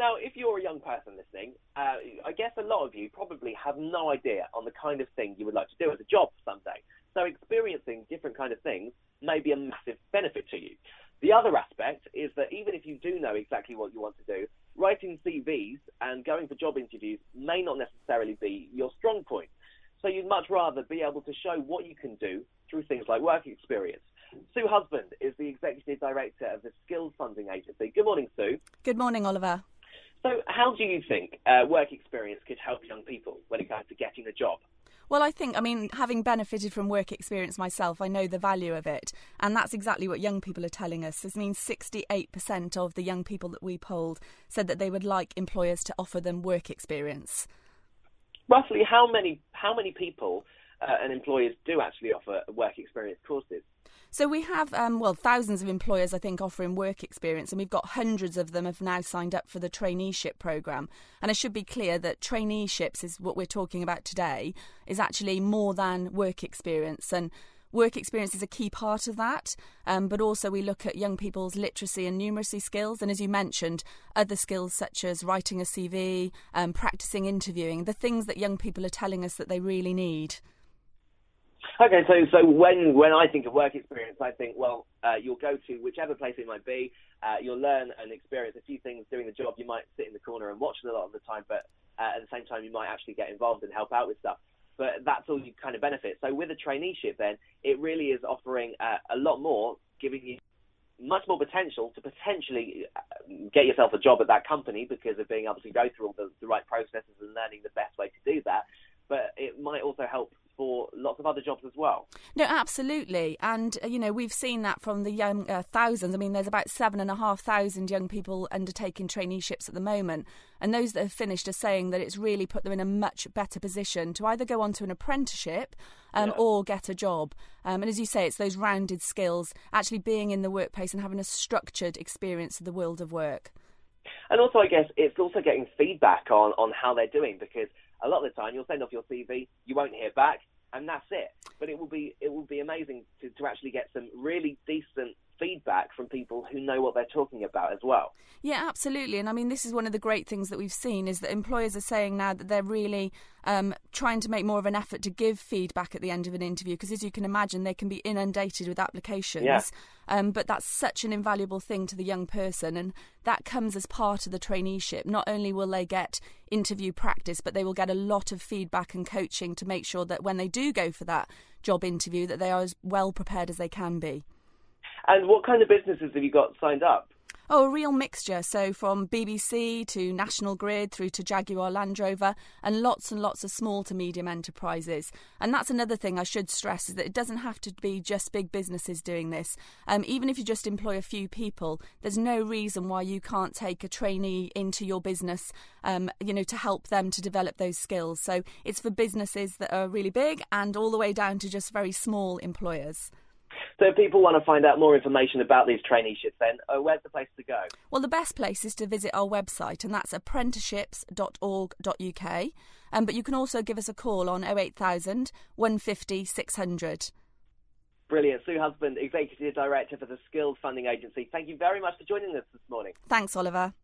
Now, if you're a young person listening, I guess a lot of you probably have no idea on the kind of thing you would like to do as a job someday. So experiencing different kind of things may be a massive benefit to you. The other aspect is that even if you do know exactly what you want to do, writing CVs and going for job interviews may not necessarily be your strong point. So you'd much rather be able to show what you can do through things like work experience. Sue Husband is the Executive Director of the Skills Funding Agency. Good morning, Sue. Good morning, Oliver. So how do you think work experience could help young people when it comes to getting a job? Well, having benefited from work experience myself, I know the value of it. And that's exactly what young people are telling us. This means 68% of the young people that we polled said that they would like employers to offer them work experience. Roughly how many people and employers do actually offer work experience courses? So we have, thousands of employers, I think, offering work experience, and we've got hundreds of them have now signed up for the traineeship programme. And I should be clear that traineeships is what we're talking about today, is actually more than work experience. And work experience is a key part of that, but also we look at young people's literacy and numeracy skills. And as you mentioned, other skills such as writing a CV, practising interviewing, the things that young people are telling us that they really need. Okay, so when I think of work experience, I think, you'll go to whichever place it might be, you'll learn and experience a few things doing the job. You might sit in the corner and watch it a lot of the time, but at the same time, you might actually get involved and help out with stuff. But that's all you kind of benefit. So with a traineeship, then, it really is offering a lot more, giving you much more potential to potentially get yourself a job at that company because of being able to go through all the right processes and learning the best way to do that. But it might also help for lots of other jobs as well. No, absolutely. And, we've seen that from the young thousands. I mean, there's about 7,500 young people undertaking traineeships at the moment. And those that have finished are saying that it's really put them in a much better position to either go on to an apprenticeship or get a job. And as you say, it's those rounded skills, actually being in the workplace and having a structured experience of the world of work. And also, I guess, it's also getting feedback on how they're doing, because a lot of the time you'll send off your CV, you won't hear back, and that's it. But it will be amazing to actually get some really decent feedback from people who know what they're talking about as well. Yeah, absolutely. And I mean, this is one of the great things that we've seen is that employers are saying now that they're really trying to make more of an effort to give feedback at the end of an interview, because as you can imagine, they can be inundated with applications. Yeah. But that's such an invaluable thing to the young person, and that comes as part of the traineeship. Not only will they get interview practice, but they will get a lot of feedback and coaching to make sure that when they do go for that job interview, that they are as well prepared as they can be. And what kind of businesses have you got signed up? Oh, a real mixture. So from BBC to National Grid through to Jaguar Land Rover, and lots of small to medium enterprises. And that's another thing I should stress, is that it doesn't have to be just big businesses doing this. Even if you just employ a few people, there's no reason why you can't take a trainee into your business, to help them to develop those skills. So it's for businesses that are really big and all the way down to just very small employers. So if people want to find out more information about these traineeships, then where's the place to go? Well, the best place is to visit our website, and that's apprenticeships.org.uk. But you can also give us a call on 08000 150 600. Brilliant. Sue Husband, Executive Director for the Skills Funding Agency. Thank you very much for joining us this morning. Thanks, Oliver.